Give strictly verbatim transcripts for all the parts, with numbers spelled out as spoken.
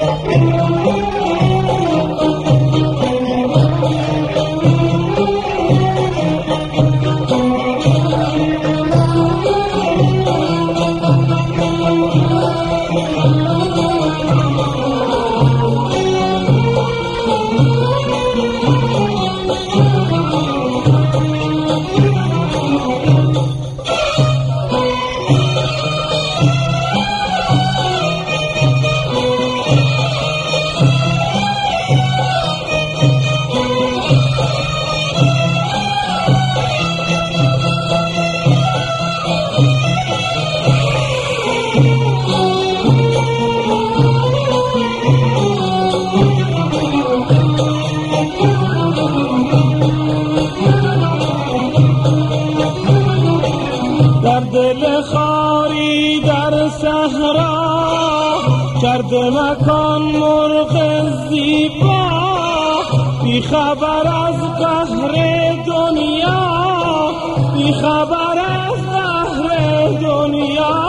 در دل خاری در صحرا کرده مکان مرغ زیبا، بی خبر از قهر دنیا، بی خبر از قهر دنیا.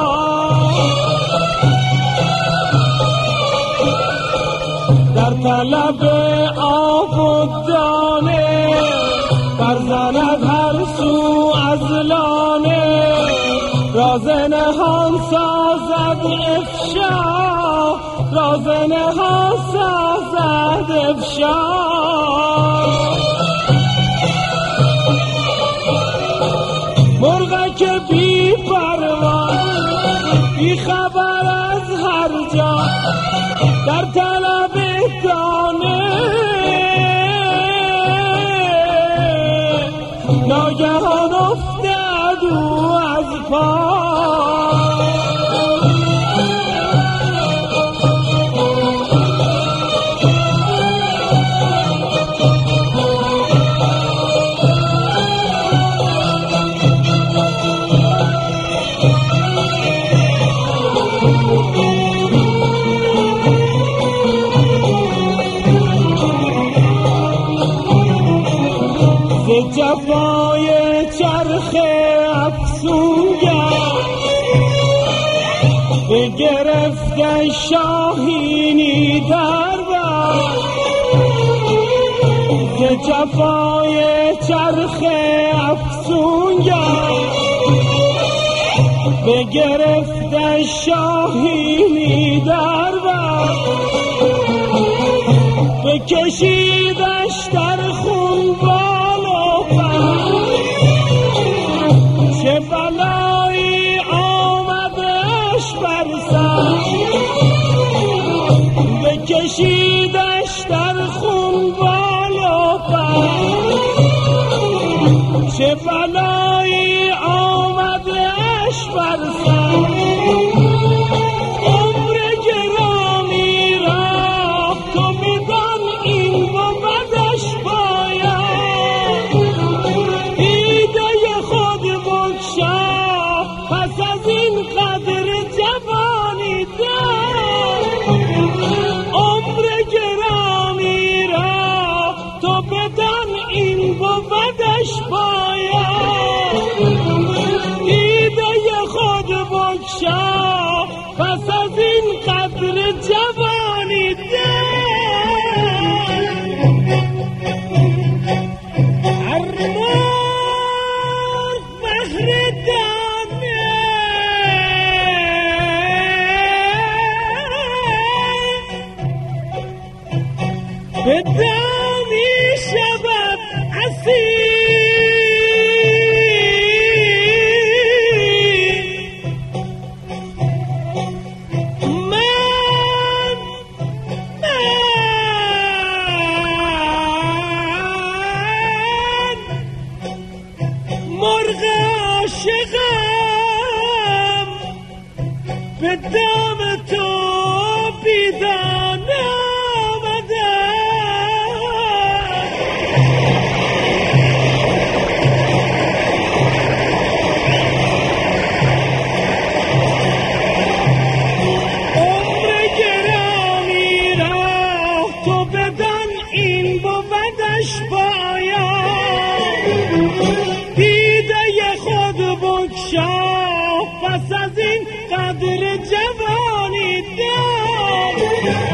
در طلب آب و دانه برزند هر سو از لانه، راز نهان سازد افشا، راز نهان سازد افشا. مرغ که بی پروا بی خبر از هر جا، در طلب دانه ناگهان افتاد او از پا. ز جفای چرخ افسونگر بگرفت شاهینی در بر، ز جفای چرخ افسونگر بگرفت شاهینی در بر، بکشیدش در خون چه بلایی آمدش بر سر، بکشیدش در خون بالا پر، چه بلایی آمدش بر سر. عمر گرامی را تو بدان این بودش باید، ایده خود بگشا پس از این قدر جوانی دار. عمر گرامی را تو بدان این بودش باید، ایده خود بگشا پس از این قدر جوانی دار. بدانی شود اسیر، من من مرغ عاشقم به دام تو بیدانه پس از این قدر جوانی دار.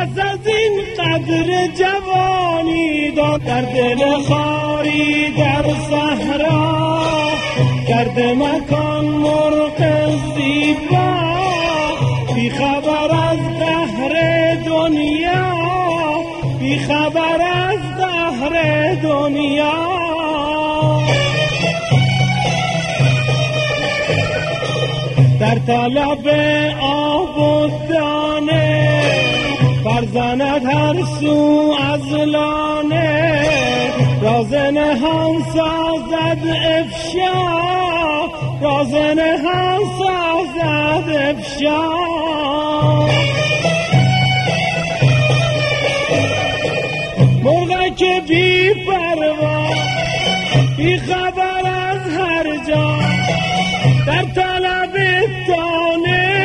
پس از این قدر جوانی داد در دل خاری در صحرا کرده مکان مرغ زیبا بی خبر از دهر دنیا بی خبر از دهر دنیا در طلب آب و دانه فرزند هر سو از لانه راز نهان سازد افشا راز نهان سازد افشا مرغ که بی پروا بی خبر از هر جا در طلب دانه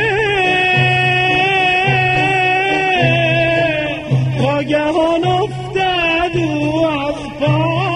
ناگهان افتاد او از پا